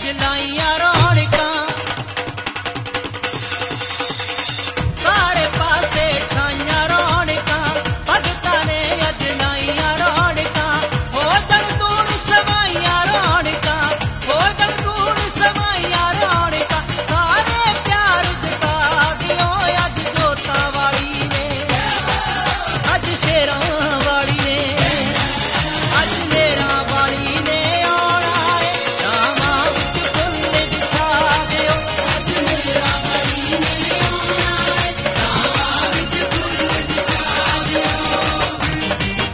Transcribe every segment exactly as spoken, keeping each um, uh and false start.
अज लाइया रौनकां सारे पासे छाइया रौनकां भगतां ने अज लाइया रौनकां हो जन तूण समाइया रौनकां हो जन तूण समाइया रौनकां सारे प्यार जता दिओ अज जोतां वाली ने अज शेरां वाली ने अज मेरा वाली ने आउणा है रामां विच फुੱਲ विछा दिओ अज मेरा वाली ने आउणा है रामां विच फुੱਲ विछा दिओ।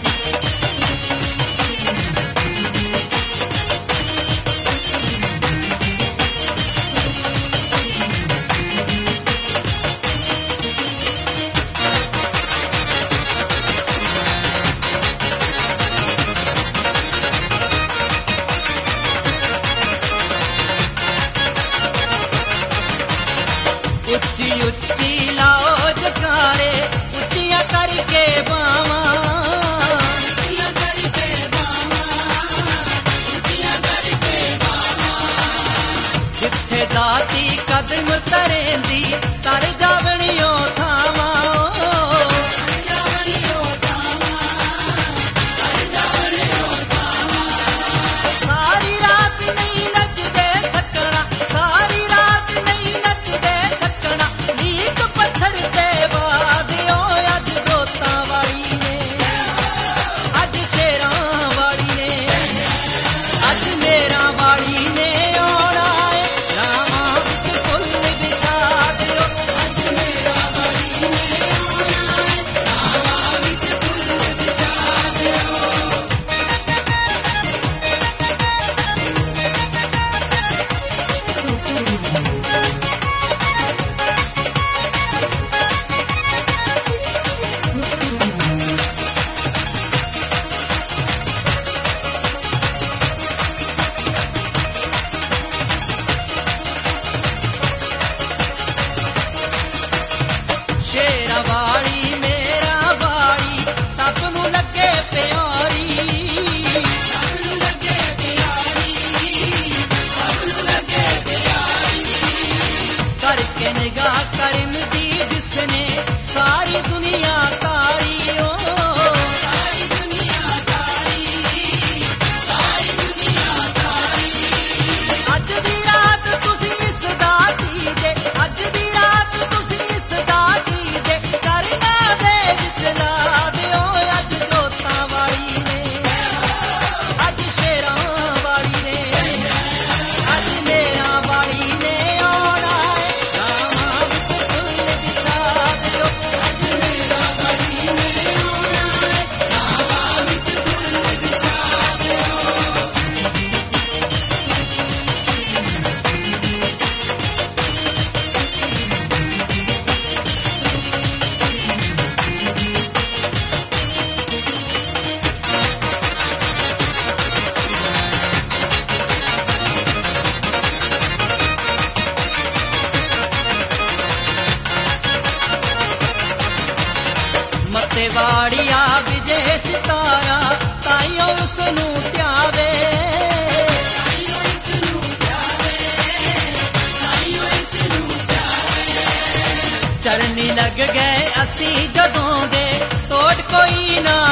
उच्ची उच्ची लाओ जकारे उच्चियां करके बावां उच्चियां करके बावां उच्चियां करके बावां जिथे दाती कदम तरेंदी तर जावणियों थावां तर जावणियों थावां तर जावणियों थावां सारी रात नहीं नचदे थकना सारी रात नहीं नचदे थकना लीक पत्थर ते वादियो अज जोतां वाली ने अज शेरां वाली ने अज मेरा वाली ने आउणा है रामां विच फुੱਲ विछा दिओ अज मेरा वाली ने आउणा है रामां विच फुੱਲ विछा दिओ। शेरा वाली मेरा वाली सब नूं लगे प्यारी सब नूं लगे प्यारी सब नूं लगे प्यारी करके निगाह करम दी जिसने सारी दुनिया तारी ओ सारी दुनिया तारी सारी दुनिया तारी अज दी रात तुसी इस दा कीजे अज दी रात तुसी इस दा कीजे करना दे विचला दिओ अज जोतां वाली ने अज शेरां वाली ने अज मेरा वाली ने आउणा है रामां विच फुੱਲ विछा दिओ अज मेरा वाली ने आउणा है रामां विच फुੱਲ विछा दिओ। मते वाड़िया विजय सितारा ताइयों उसनूं ध्यावे ताइयों इसनूं ध्यावे ताइयों इसनूं ध्यावे चरनी लग गए असी जदों दे तोड़ कोई ना